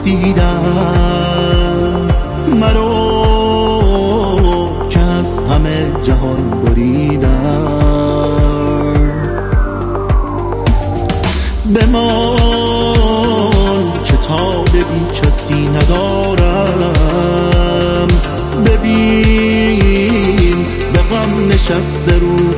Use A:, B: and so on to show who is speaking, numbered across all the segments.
A: رسیدم، مرو که از همه جهان بریدم. بمان کتاب بی کسی ندارم، ببین به غم نشسته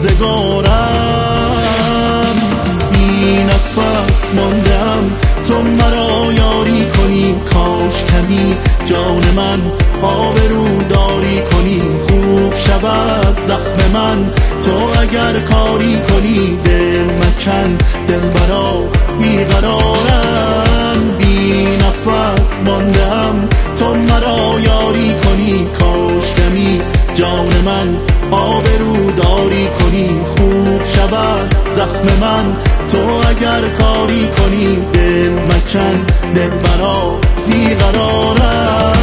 A: روزگارم. بی نفس ماندم تو مرا یاری کنی، کاش کمی جان من آبروداری کنی. خوب شود زخم من تو اگر کاری کنی، دل مکن دلبرا بیقرارم. بی نفس ماندم تو مرا یاری کنی، کاش کمی جان من آبروداری کنی. خوب شود زخم من تو اگر کاری کنی، دل مکن دلبرا بیقرارم.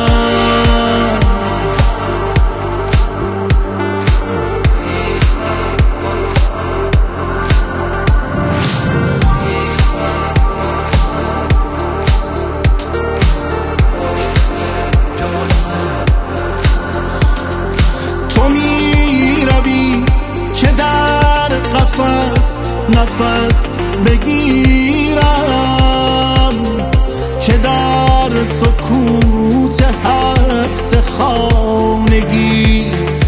A: تو می روی که در قفس نفس بگیرم، که در سکوت حبس خانگی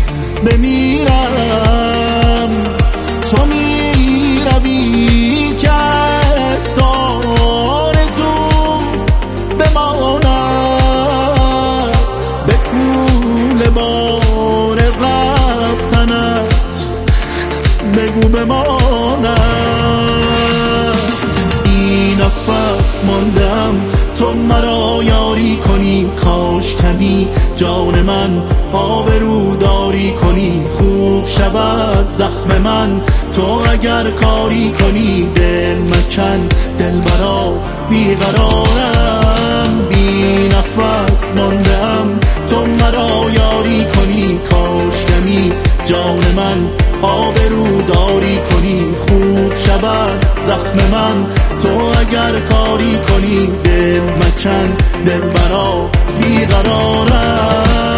A: بمیرم. تو می روی که از آرزو بماند، به کوله بار رفتنت بگو بماند. این نفس ماندم تو مرا یاری کنی، کاش کمی جان من آبروداری کنی. خوب شود زخم من تو اگر کاری کنی، دل مکن دلبرا بیقرارم. بی نفس ماندم تو مرا یاری کنی، کاش کمی جان من آبروداری کنی. خوب شود زخم من تو اگر کاری کنی، دل مکن دلبرا بیقرارم.